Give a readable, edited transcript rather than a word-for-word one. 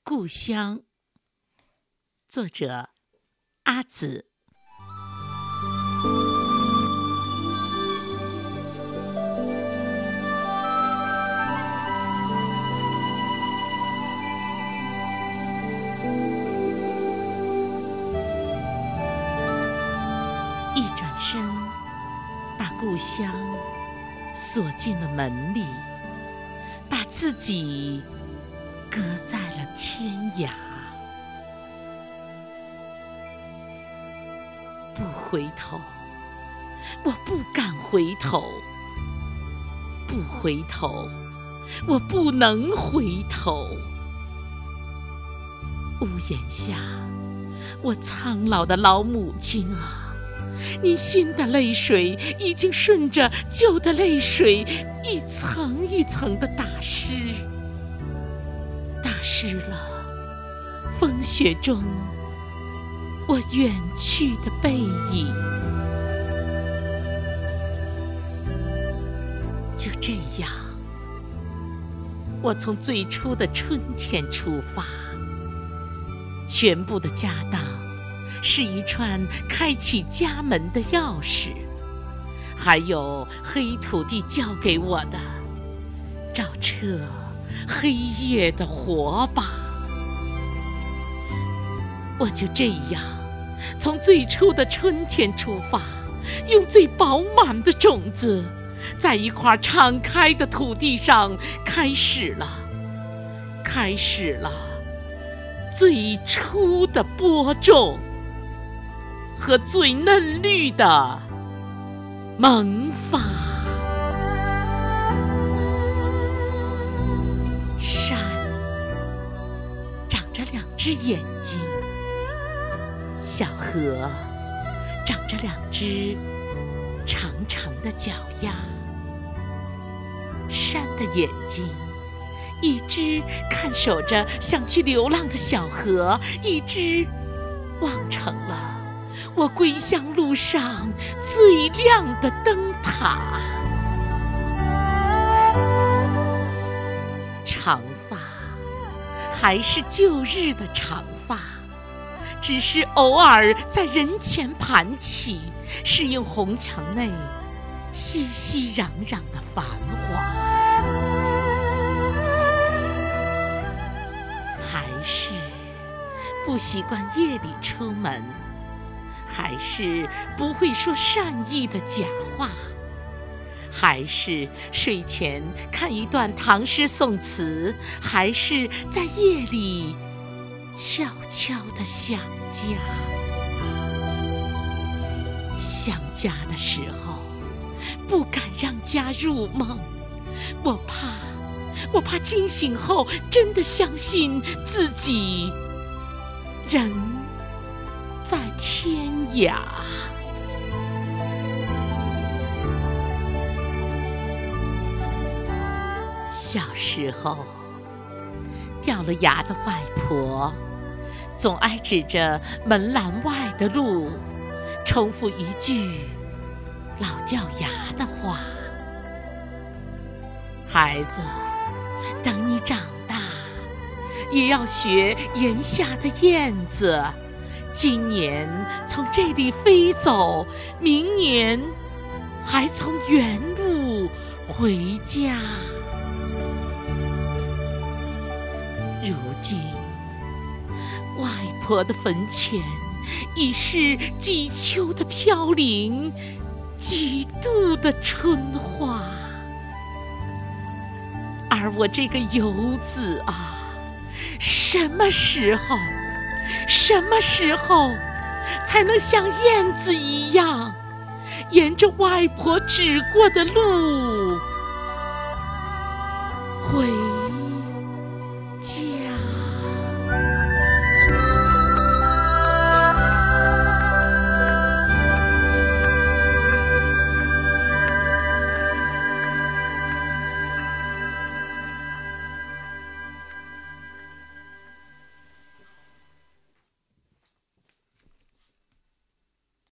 故乡，作者阿紫。一转身，把故乡锁进了门里，把自己搁在了天涯。不回头，我不敢回头；不回头，我不能回头。屋檐下，我苍老的老母亲啊，你新的泪水已经顺着旧的泪水一层一层地打湿了风雪中我远去的背影。就这样，我从最初的春天出发，全部的家当是一串开启家门的钥匙，还有黑土地交给我的照彻黑夜的火把。我就这样从最初的春天出发，用最饱满的种子，在一块敞开的土地上开始了最初的播种和最嫩绿的萌发。山长着两只眼睛，小河长着两只长长的脚丫。山的眼睛，一只看守着想去流浪的小河，一只望成了我归乡路上最亮的灯塔。长发还是旧日的长发，只是偶尔在人前盘起，适应红墙内熙熙攘攘的繁华。还是不习惯夜里出门，还是不会说善意的假话，还是睡前看一段唐诗宋词，还是在夜里悄悄地想家。想家的时候，不敢让家入梦，我怕惊醒后真的相信自己人在天涯。小时候，掉了牙的外婆总爱指着门栏外的路，重复一句老掉牙的话：孩子，等你长大，也要学檐下的燕子，今年从这里飞走，明年还从原路回家。如今，外婆的坟前已是几秋的飘零，几度的春花。而我这个游子啊，什么时候才能像燕子一样，沿着外婆指过的路回